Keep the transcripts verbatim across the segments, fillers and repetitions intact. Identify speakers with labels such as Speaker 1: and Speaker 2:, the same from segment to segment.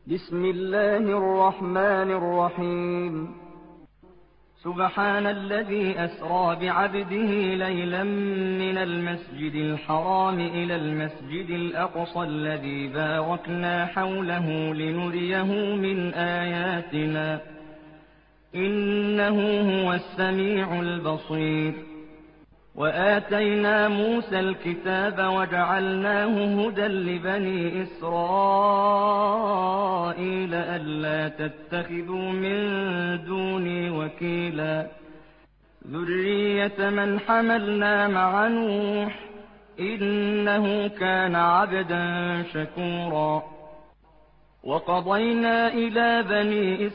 Speaker 1: بسم الله الرحمن الرحيم. سبحان الذي أسرى بعبده ليلا من المسجد الحرام إلى المسجد الأقصى الذي باركنا حوله لنريه من آياتنا إنه هو السميع البصير. وآتينا موسى الكتاب وجعلناه هدى لبني إسرائيل ألا تتخذوا من دوني وكيلا ذرية من حملنا مع نوح إنه كان عبدا شكورا. وقضينا إلى بني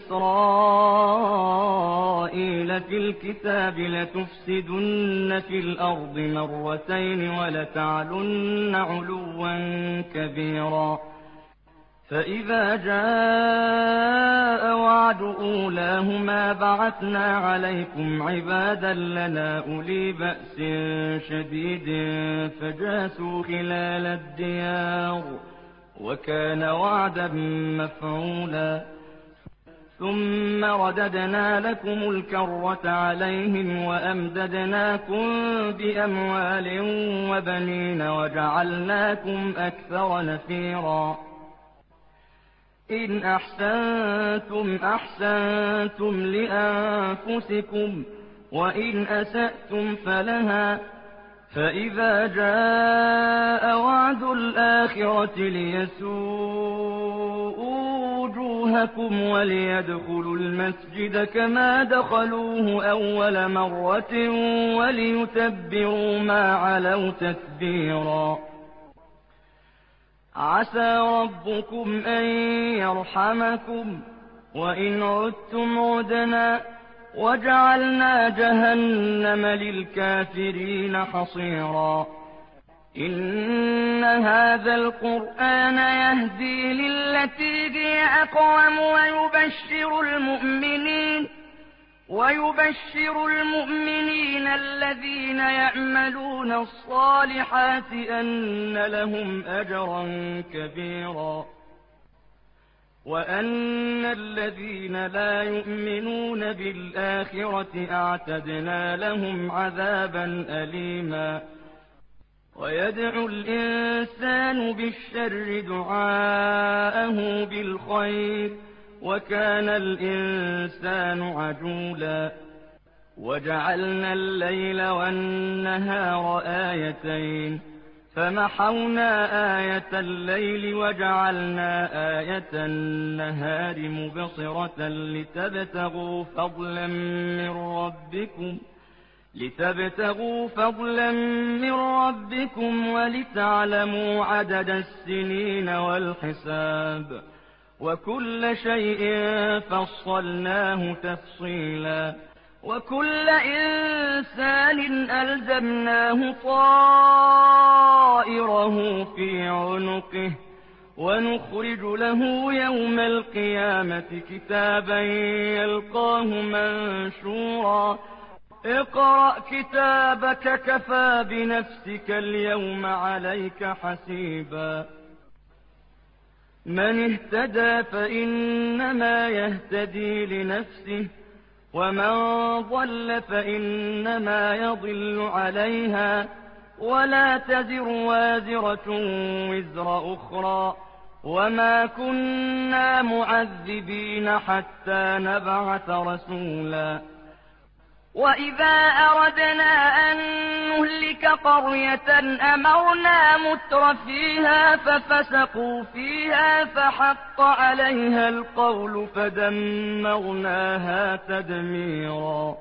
Speaker 1: إسرائيل في الكتاب لتفسدن في الأرض مرتين ولتعلن علوا كبيرا. فإذا جاء وعد أولاهما بعثنا عليكم عبادا لنا أولي بأس شديد فجاسوا خلال الديار وكان وعدا مفعولا. ثم رددنا لكم الكرة عليهم وأمددناكم بأموال وبنين وجعلناكم أكثر نفيرا. إن أحسنتم أحسنتم لأنفسكم وإن أسأتم فلها. فإذا جاء وعد الآخرة ليسوءوا وجوهكم وليدخلوا المسجد كما دخلوه أول مرة وليتبروا ما علوا تتبيرا. عسى ربكم أن يرحمكم وإن عدتم عدنا وجعلنا جهنم للكافرين حصيرا. إن هذا القرآن يهدي للتي هي أقوم ويبشر المؤمنين ويبشر المؤمنين الذين يعملون الصالحات أن لهم أجرا كبيرا. وأن الذين لا يؤمنون بالآخرة أعتدنا لهم عذابا أليما. ويدعو الإنسان بالشر دعاءه بالخير وكان الإنسان عجولا. وجعلنا الليل والنهار آيتين فمحونا آية الليل وجعلنا آية النهار مبصرة لتبتغوا فضلا من ربكم لتبتغوا فضلا من ربكم ولتعلموا عدد السنين والحساب وكل شيء فصلناه تفصيلا. وكل إنسان ألزمناه طائره في عنقه ونخرج له يوم القيامة كتابا يلقاه منشورا. اقرأ كتابك كفى بنفسك اليوم عليك حسيبا. من اهتدى فإنما يهتدي لنفسه ومن ضل فإنما يضل عليها ولا تزر وازرة وزر أخرى وما كنا معذبين حتى نبعث رسولا. وإذا أردنا أن نهلك قرية أمرنا متر فيها ففسقوا فيها فحق عليها القول فدمرناها تدميرا.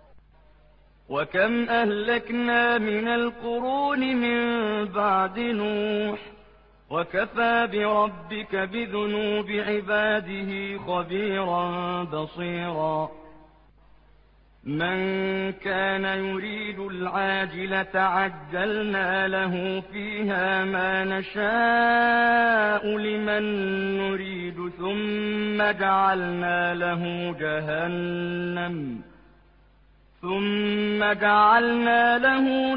Speaker 1: وكم أهلكنا من القرون من بعد نوح وكفى بربك بذنوب عباده خبيرا بصيرا. من كان يريد العاجلة عجلنا له فيها ما نشاء لمن نريد ثم جعلنا له جهنم ثم جعلنا له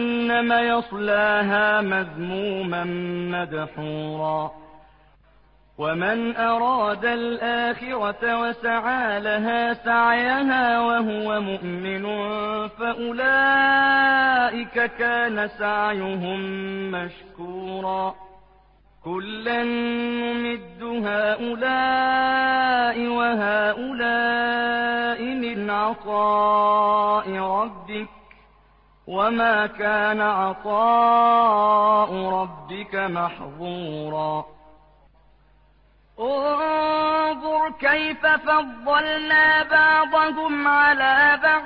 Speaker 1: جهنم يصلاها مذموما مدحورا. ومن أراد الآخرة وسعى لها سعيها وهو مؤمن فأولئك كان سعيهم مشكورا كلا نمد هؤلاء وهؤلاء من عطاء ربك وما كان عطاء ربك محظورا انظر كيف فضلنا بعضهم على بعض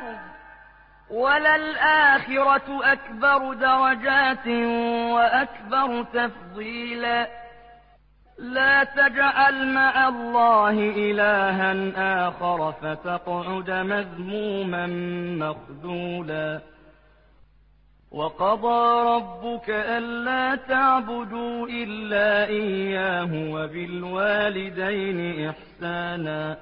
Speaker 1: وللآخرة أكبر درجات وأكبر تفضيلا لا تجعل مع الله إلها آخر فتقعد مذموما مخذولا وقضى ربك ألا تعبدوا إلا إياه وبالوالدين إحسانا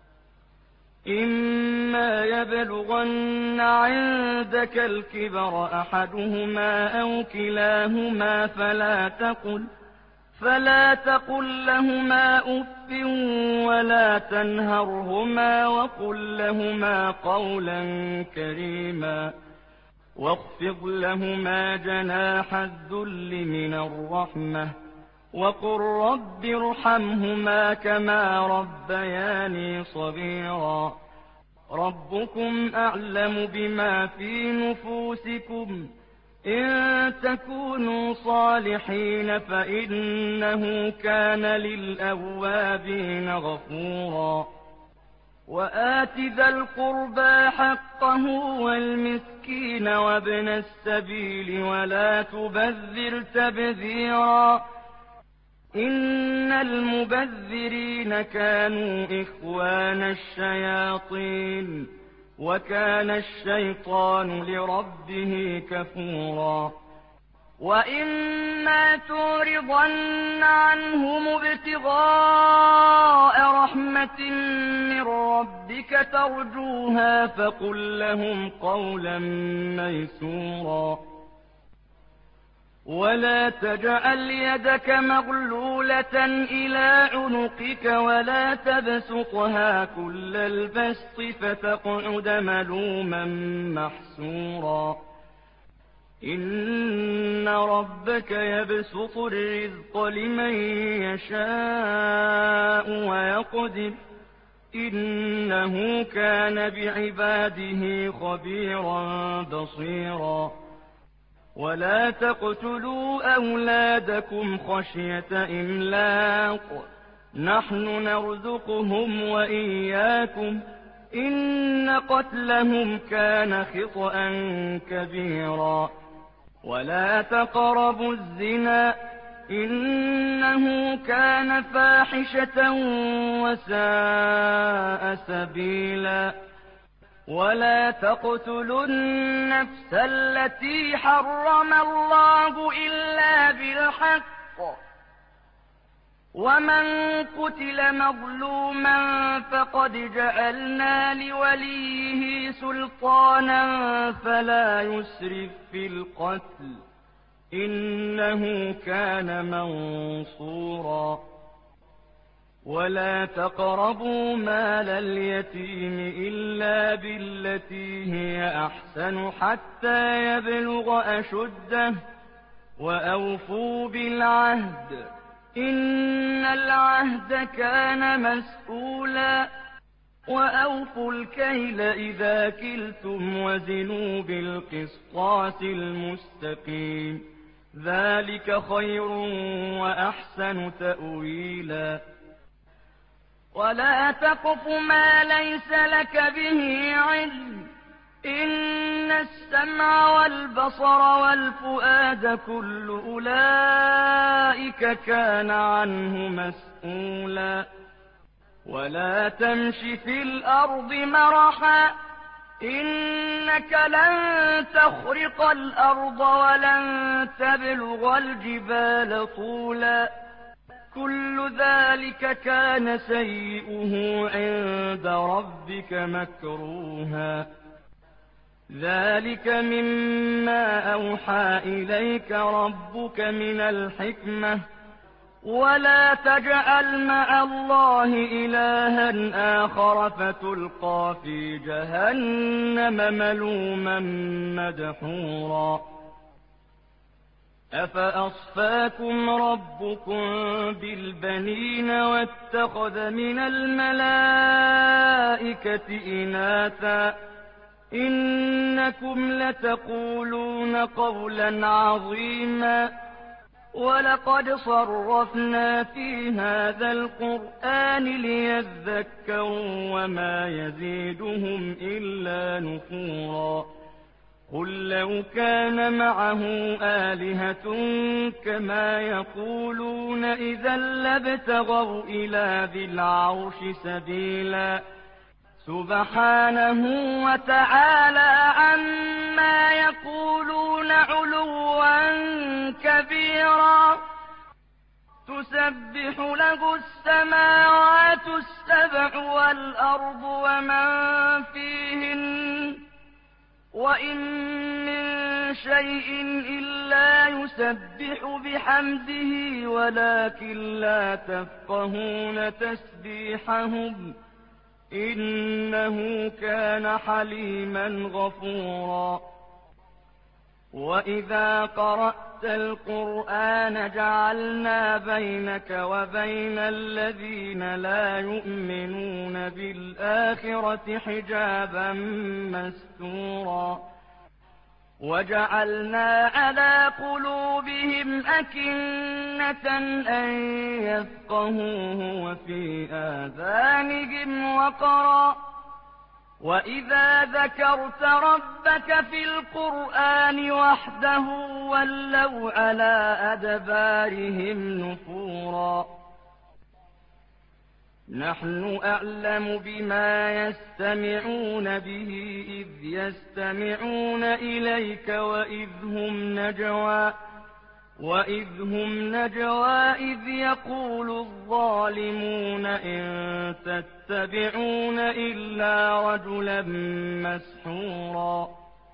Speaker 1: إما يبلغن عندك الكبر أحدهما أو كلاهما فلا تقل فلا تقل لهما أف ولا تنهرهما وقل لهما قولا كريما واخفض لهما جناح الذل من الرحمة وقل رب ارحمهما كما ربياني صغيرا ربكم أعلم بما في نفوسكم إن تكونوا صالحين فإنه كان للأوابين غفورا وآت ذا القربى حقه والمسكين وابن السبيل ولا تبذر تبذيرا إن المبذرين كانوا إخوان الشياطين وكان الشيطان لربه كفورا وإما تعرضن عنهم ابتغاء رحمة من ربك ترجوها فقل لهم قولا ميسورا ولا تجعل يدك مغلولة إلى عنقك ولا تبسطها كل البسط فتقعد ملوما محسورا إن ربك يبسط الرزق لمن يشاء ويقدر إنه كان بعباده خبيرا بصيرا ولا تقتلوا أولادكم خشية إملاق نحن نرزقهم وإياكم إن قتلهم كان خطأ كبيرا ولا تقربوا الزنا إنه كان فاحشة وساء سبيلا ولا تقتلوا النفس التي حرم الله إلا بالحق ومن قتل مظلوما فقد جعلنا لوليه سلطانا فلا يسرف في القتل إنه كان منصورا ولا تقربوا مال اليتيم إلا بالتي هي أحسن حتى يبلغ أشده وأوفوا بالعهد إن العهد كان مسؤولا وأوفوا الكيل إذا كلتم وزنوا بالقسطاس المستقيم ذلك خير وأحسن تأويلا ولا تقف ما ليس لك به علم إن السمع والبصر والفؤاد كل أولئك كان عنه مسؤولا ولا تمش في الأرض مرحا إنك لن تخرق الأرض ولن تبلغ الجبال طولا كل ذلك كان سيئه عند ربك مكروها ذلك مما أوحى إليك ربك من الحكمة ولا تجعل مع الله إلها آخر فتلقى في جهنم ملوما مدحورا أفأصفاكم ربكم بالبنين واتخذ من الملائكة إناثا إنكم لتقولون قولا عظيما ولقد صرفنا في هذا القرآن ليذكروا وما يزيدهم إلا نفورا قل لو كان معه آلهة كما يقولون إذا لابتغوا إلى ذي العرش سبيلا سبحانه وتعالى عما يقولون علوا كبيرا تسبح له السماوات السبع والأرض ومن فيهن وإن من شيء إلا يسبح بحمده ولكن لا تفقهون تسبيحهم إنه كان حليما غفورا وإذا قرأت القرآن جعلنا بينك وبين الذين لا يؤمنون بالآخرة حجابا مستورا وجعلنا على قلوبهم أكنة أن يفقهوه وفي آذانهم وقرا وإذا ذكرت ربك في القرآن وحده ولوا على أدبارهم نفورا نحن أعلم بما يستمعون به إذ يستمعون إليك وإذ هم نجوى وإذ هم نجوى إذ يقول الظالمون إن تتبعون إلا رجلا مسحورا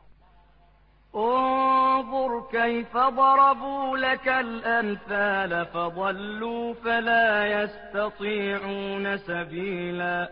Speaker 1: انظر كيف ضربوا لك الأمثال فضلوا فلا يستطيعون سبيلا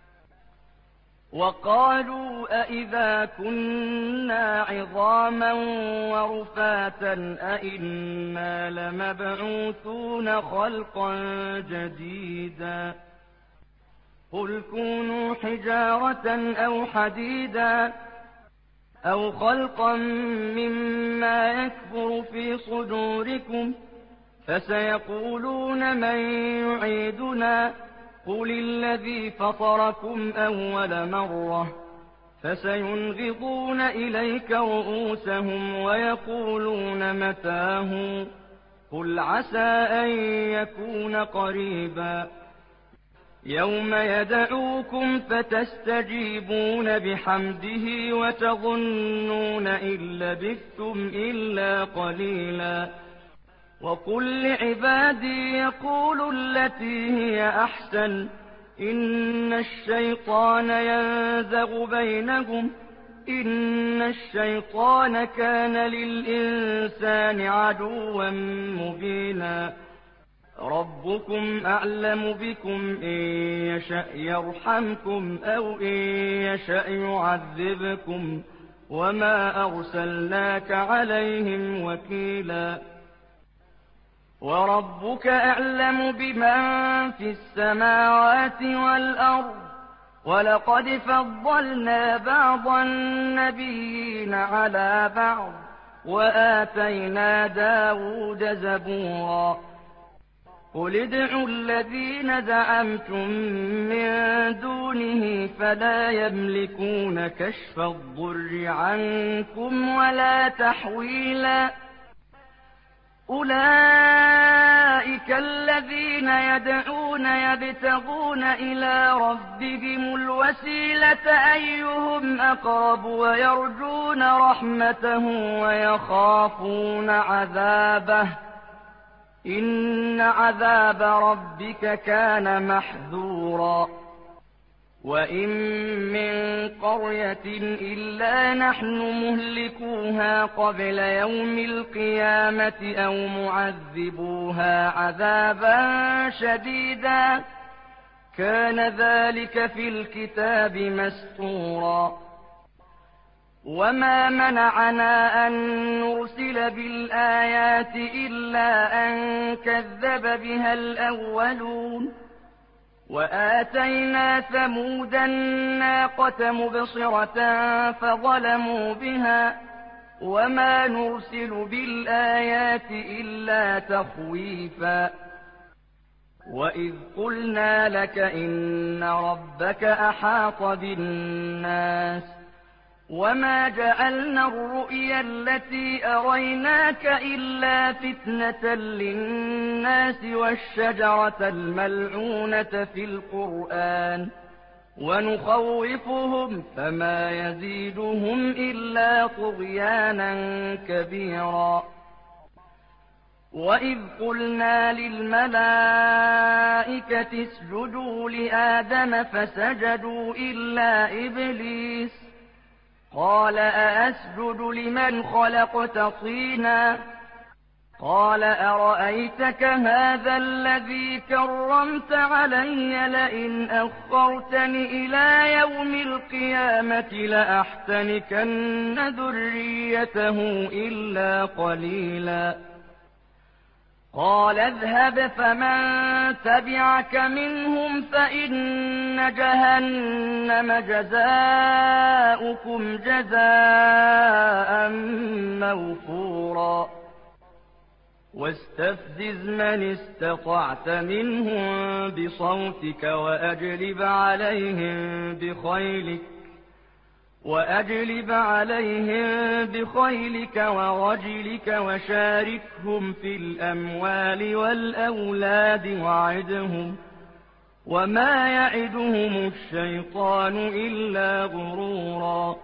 Speaker 1: وقالوا أئذا كنا عظاما ورفاتا أئنا لمبعوثون خلقا جديدا قل كونوا حجارة أو حديدا أو خلقا مما يكبر في صدوركم فسيقولون من يعيدنا قل الذي فطركم أول مرة فسينغضون إليك رؤوسهم ويقولون متاه قل عسى أن يكون قريبا يوم يدعوكم فتستجيبون بحمده وتظنون إن لبثتم إلا قليلا وقل لعبادي يقولوا التي هي أحسن إن الشيطان ينزغ بينهم إن الشيطان كان للإنسان عدوا مبينا ربكم أعلم بكم إن يشأ يرحمكم أو إن يشأ يعذبكم وما أرسلناك عليهم وكيلا وربك أعلم بمن في السماوات والأرض ولقد فضلنا بعض النبيين على بعض وآتينا داود زبورا قل ادعوا الذين زعمتم من دونه فلا يملكون كشف الضر عنكم ولا تحويلا أولئك الذين يدعون يبتغون إلى ربهم الوسيلة أيهم أقرب ويرجون رحمته ويخافون عذابه إن عذاب ربك كان محذورا وَإِن مِّن قَرْيَةٍ إِلَّا نَحْنُ مُهْلِكُوهَا قَبْلَ يَوْمِ الْقِيَامَةِ أَوْ مُعَذِّبُوهَا عَذَابًا شَدِيدًا ۚ كَانَ ذَٰلِكَ فِي الْكِتَابِ مَسْطُورًا. وَمَا مَنَعَنَا أَن نُّرْسِلَ بِالْآيَاتِ إِلَّا أَن كَذَّبَ بِهَا الْأَوَّلُونَ. وَآتَيْنَا ثَمُودَ النَّاقَةَ مُبْصِرَةً فَظَلَمُوا بِهَا ۚ وَمَا نُرْسِلُ بِالْآيَاتِ إِلَّا تَخْوِيفًا. وَإِذْ قُلْنَا لَكَ إِنَّ رَبَّكَ أَحَاطَ بِالنَّاسِ وَمَا جَعَلْنَا الرُّؤْيَا الَّتِي أَرَيْنَاكَ إِلَّا فِتْنَةً لِّلنَّاسِ وَالشَّجَرَةَ الْمَلْعُونَةَ فِي الْقُرْآنِ وَنُخَوِّفُهُمْ فَمَا يَزِيدُهُمْ إِلَّا طُغْيَانًا كَبِيرًا. وَإِذْ قُلْنَا لِلْمَلَائِكَةِ اسْجُدُوا لِآدَمَ فَسَجَدُوا إِلَّا إِبْلِيسَ قَالَ أَأَسْجُدُ لِمَنْ خَلَقْتَ طِينًا قَالَ أَرَأَيْتَكَ هَٰذَا الَّذِي كَرَّمْتَ عَلَيَّ لَئِنْ أَخَّرْتَنِ إِلَىٰ يَوْمِ الْقِيَامَةِ لَأَحْتَنِكَنَّ ذُرِّيَّتَهُ إِلَّا قَلِيلًا. قَالَ اذْهَبْ فَمَن تَبِعَكَ مِنْهُمْ فَإِنَّ جَهَنَّمَ جَزَاؤُكُمْ جَزَاءً مَّوْفُورًا. وَاسْتَفْزِزْ مَنِ اسْتَطَعْتَ مِنْهُم بِصَوْتِكَ وَأَجْلِبْ عَلَيْهِم بِخَيْلِكَ وَأَجْلِبْ عَلَيْهِم بِخَيْلِكَ وَرَجِلِكَ وَشَارِكْهُمْ فِي الْأَمْوَالِ وَالْأَوْلَادِ وَعِدْهُمْ ۚ وَمَا يَعِدُهُمُ الشَّيْطَانُ إِلَّا غُرُورًا.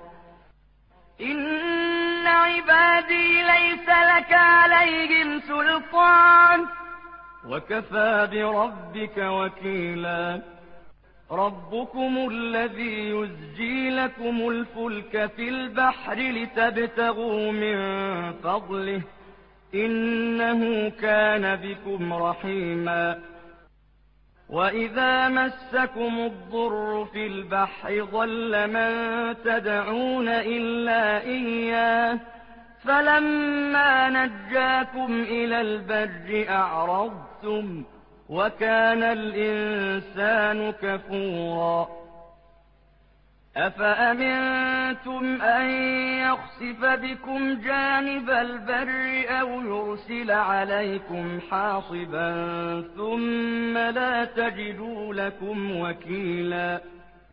Speaker 1: إِنَّ عِبَادِي لَيْسَ لَكَ عَلَيْهِمْ سُلْطَانٌ ۚ وَكَفَىٰ بِرَبِّكَ وَكِيلًا. رَبُّكُمُ الَّذِي يُزْجِي لَكُمُ الْفُلْكَ فِي الْبَحْرِ لِتَبْتَغُوا مِن فَضْلِهِ ۚ إِنَّهُ كَانَ بِكُمْ رَحِيمًا. وَإِذَا مَسَّكُمُ الضُّرُّ فِي الْبَحْرِ ضَلَّ مَن تَدْعُونَ إِلَّا إِيَّاهُ فَلَمَّا نَجَّاكُمْ إِلَى الْبَرِّ أَعْرَضْتُمْ ۚ وَكَانَ الْإِنسَانُ كَفُورًا. أَفَأَمِنتُمْ أَن يَخْسِفَ بِكُمْ جَانِبَ الْبَرِّ أَوْ يُرْسِلَ عَلَيْكُمْ حَاصِبًا ثُمَّ لَا تَجِدُوا لَكُمْ وَكِيلًا.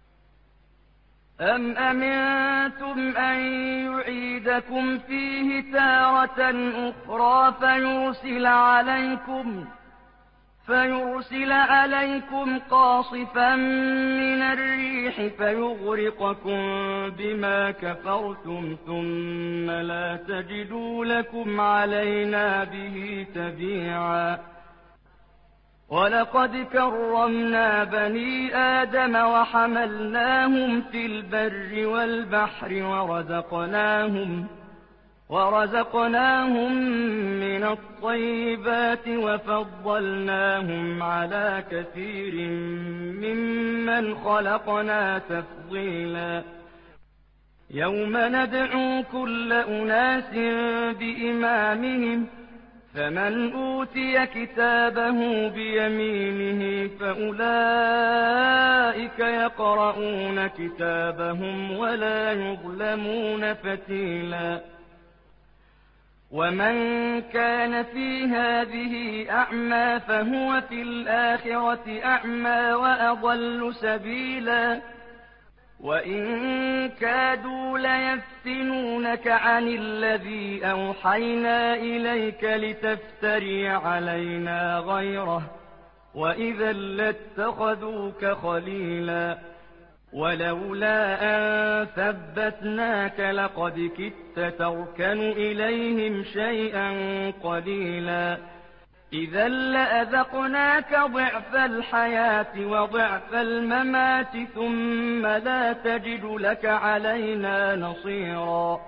Speaker 1: أَمْ أَمِنتُمْ أَن يُعِيدَكُمْ فِيهِ تَارَةً أُخْرَىٰ فَيُرْسِلَ عَلَيْكُمْ فيرسل عليكم قاصفا من الريح فيغرقكم بما كفرتم ثم لا تجدوا لكم علينا به تبيعا. وَلَقَدْ كَرَّمْنَا بَنِي آدَمَ وَحَمَلْنَاهُمْ فِي الْبَرِّ وَالْبَحْرِ وَرَزَقْنَاهُمْ وَرَزَقْنَاهُم مِّنَ الطَّيِّبَاتِ وَفَضَّلْنَاهُمْ عَلَىٰ كَثِيرٍ مِّمَّنْ خَلَقْنَا تَفْضِيلًا. يَوْمَ نَدْعُو كُلَّ أُنَاسٍ بِإِمَامِهِمْ ۖ فَمَنْ أُوتِيَ كِتَابَهُ بِيَمِينِهِ فَأُولَٰئِكَ يَقْرَءُونَ كِتَابَهُمْ وَلَا يُظْلَمُونَ فَتِيلًا. وَمَن كَانَ فِي هَٰذِهِ أَعْمَىٰ فَهُوَ فِي الْآخِرَةِ أَعْمَىٰ وَأَضَلُّ سَبِيلًا. وَإِن كَادُوا لَيَفْتِنُونَكَ عَنِ الَّذِي أَوْحَيْنَا إِلَيْكَ لِتَفْتَرِيَ عَلَيْنَا غَيْرَهُ ۖ وَإِذًا لَّاتَّخَذُوكَ خَلِيلًا. وَلَوْلَا أَن ثَبَّتْنَاكَ لَقَدْ كِدتَّ تَرْكَنُ إِلَيْهِمْ شَيْئًا قَلِيلًا. إذا لأذقناك ضعف الحياة وضعف الممات ثم لا تجد لك علينا نصيرا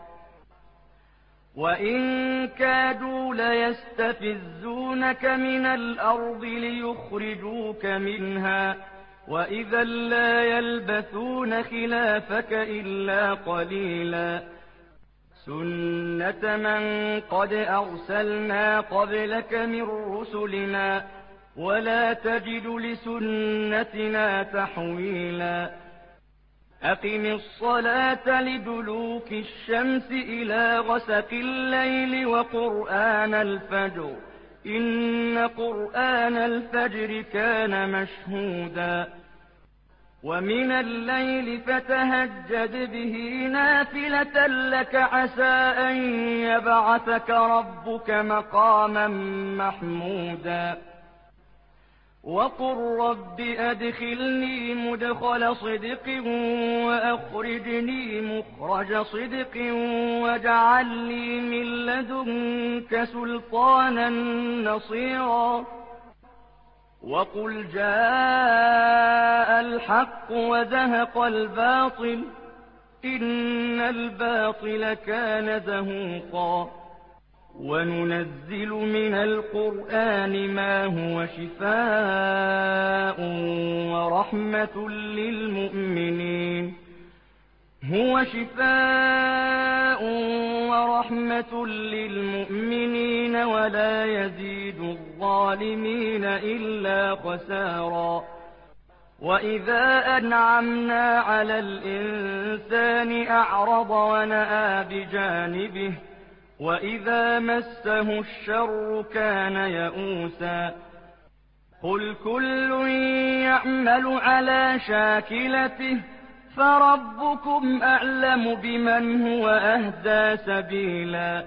Speaker 1: وإن كادوا ليستفزونك من الأرض ليخرجوك منها وإذا لا يلبثون خلافك إلا قليلا سنة من قد أرسلنا قبلك من رسلنا ولا تجد لسنتنا تحويلا أقم الصلاة لدلوك الشمس إلى غسق الليل وقرآن الفجر إن قرآن الفجر كان مشهودا ومن الليل فتهجد به نافلة لك عسى أن يبعثك ربك مقاما محمودا وقل رب أدخلني مدخل صدق وأخرجني مخرج صدق واجعل لي من لدنك سلطانا نصيرا وقل جاء الحق وزهق الباطل إن الباطل كان زهوقا وننزل من القرآن ما هو شفاء ورحمة للمؤمنين هو شفاء ورحمة للمؤمنين ولا يزيد الظالمين إلا خسارا وإذا أنعمنا على الإنسان أعرض ونأى بجانبه وإذا مسه الشر كان يئوسا قل كل يعمل على شاكلته فربكم أعلم بمن هو أهدى سبيلا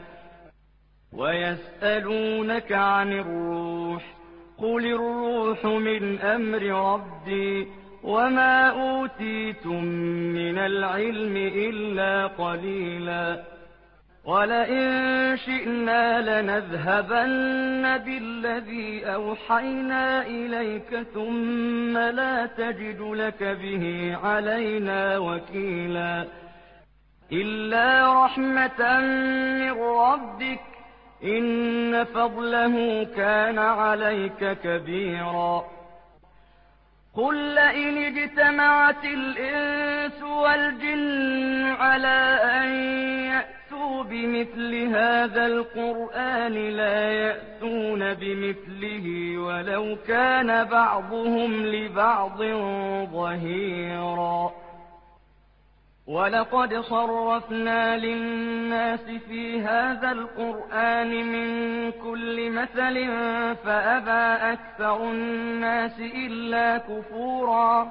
Speaker 1: ويسألونك عن الروح قل الروح من أمر ربي وما أوتيتم من العلم إلا قليلا ولئن شئنا لنذهبن بالذي أوحينا إليك ثم لا تجد لك به علينا وكيلا إلا رحمة من ربك إن فضله كان عليك كبيرا قل لئن اجتمعت الإنس والجن على أن يأتوا بمثل هذا القرآن لا يأتون بمثله ولو كان بعضهم لبعض ظهيرا ولقد صرفنا للناس في هذا القرآن من كل مثل فأبى أكثر الناس إلا كفورا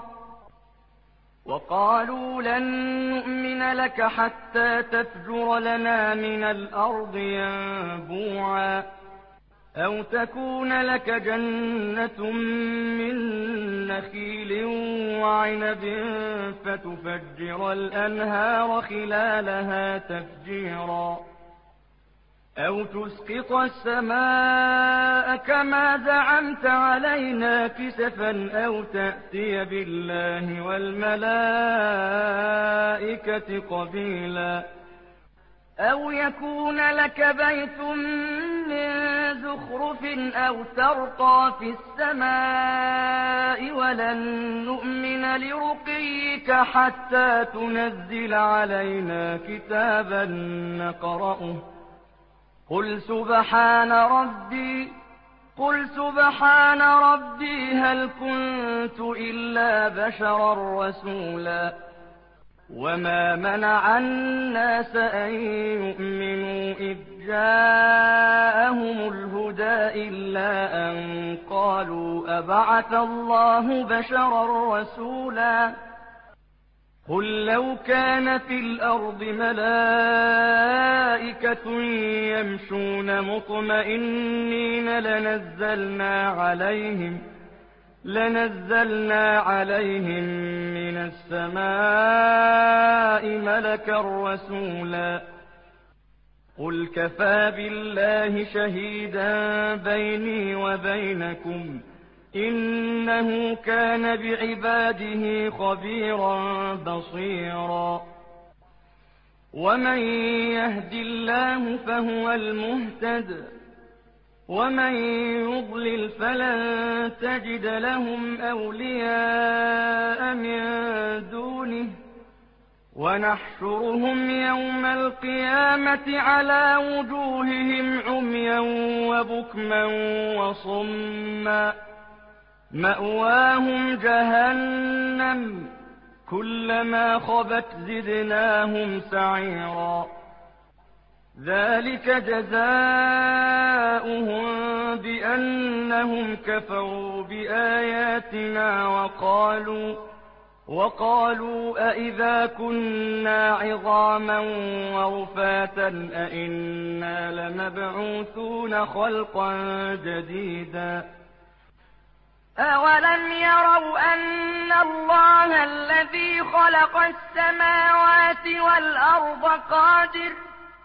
Speaker 1: وقالوا لن نؤمن لك حتى تفجر لنا من الأرض ينبوعا أو تكون لك جنة من نخيل وعنب فتفجر الأنهار خلالها تفجيرا أو تسقط السماء كما زعمت علينا كسفا أو تأتي بالله والملائكة قبيلا أو يكون لك بيت من زخرف أو ترقى في السماء ولن نؤمن لرقيك حتى تنزل علينا كتابا نقرأه قل سبحان ربي قل سبحان ربي هل كنت إلا بشرا رسولا وما منع الناس أن يؤمنوا إذ جاءهم الهدى إلا أن قالوا أبعث الله بشرا رسولا قل لو كان في الأرض ملائكة يمشون مطمئنين لنزلنا عليهم لنزلنا عليهم من السماء ملكا رسولا قل كفى بالله شهيدا بيني وبينكم إنه كان بعباده خبيرا بصيرا ومن يهد الله فهو المهتد ومن يضلل فلن تجد لهم أولياء من دونه ونحشرهم يوم القيامة على وجوههم عميا وبكما وصما مأواهم جهنم كلما خبت زدناهم سعيرا ذلك جزاؤهم بأنهم كفروا بآياتنا وقالوا وقالوا أئذا كنا عظاما ورفاتا أئنا لمبعوثون خلقا جديدا
Speaker 2: أولم يروا أن الله الذي خلق السماوات والأرض قادر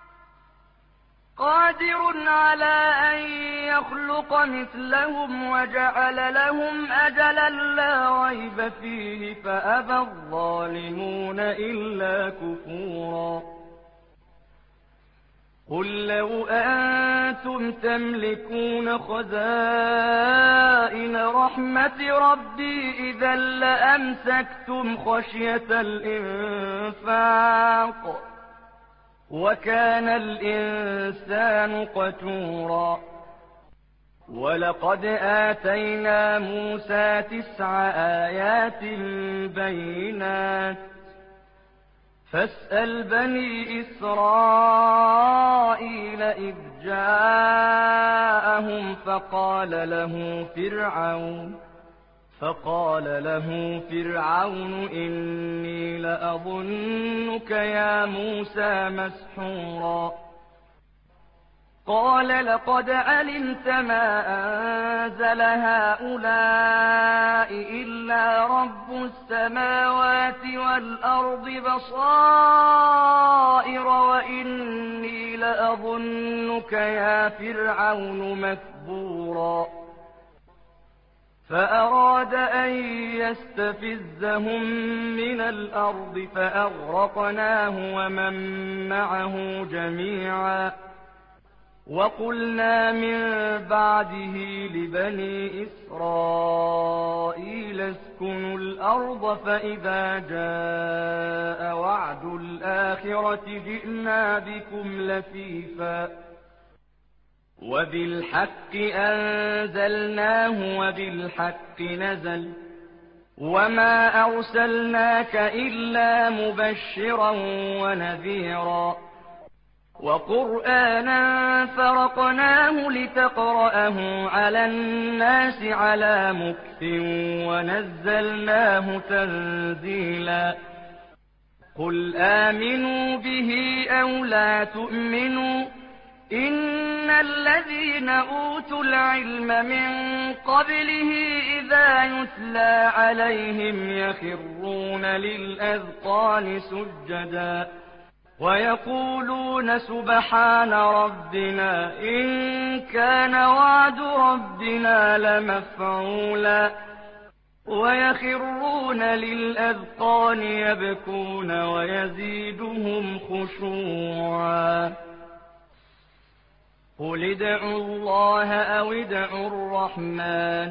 Speaker 2: قادر على أن يخلق مثلهم وجعل لهم أجلا لا ريب فيه فأبى الظالمون إلا كفورا قل لو أنتم تملكون خزائن رحمة ربي إذا لأمسكتم خشية الإنفاق وكان الإنسان قتورا ولقد آتينا موسى تسع آيات بينات فاسأل بني إسرائيل إذ جاءهم فقال له فرعون فقال له فرعون إني لأظنك يا موسى مسحورا قال لقد علمت ما أنزل هؤلاء إلا رب السماوات والأرض بصائر وإني لأظنك يا فرعون مثبورا فأراد أن يستفزهم من الأرض فأغرقناه ومن معه جميعا وقلنا من بعده لبني إسرائيل اسكنوا الأرض فإذا جاء وعد الآخرة جئنا بكم لفيفا وبالحق أنزلناه وبالحق نزل وما أرسلناك إلا مبشرا ونذيرا وقرآنا فرقناه لتقرأه على الناس على مكث ونزلناه تنزيلا قل آمنوا به أو لا تؤمنوا إن الذين أوتوا العلم من قبله إذا يتلى عليهم يخرون للأذقان سجدا ويقولون سبحان ربنا إن كان وعد ربنا لمفعولا ويخرون للأذقان يبكون ويزيدهم خشوعا قل ادعوا الله أو ادعوا الرحمن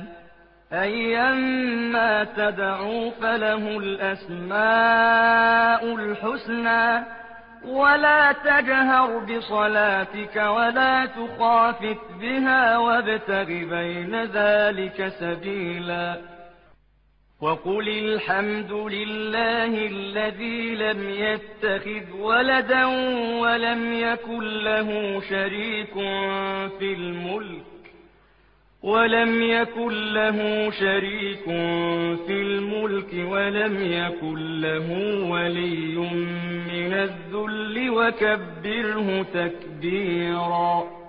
Speaker 2: أيما تدعوا فله الأسماء الحسنى ولا تجهر بصلاتك ولا تخافت بها وابتغ بين ذلك سبيلا وقل الحمد لله الذي لم يتخذ ولدا ولم يكن له شريك في الملك ولم يكن له شريك في الملك ولم يكن له ولي من الذل وكبره تكبيرا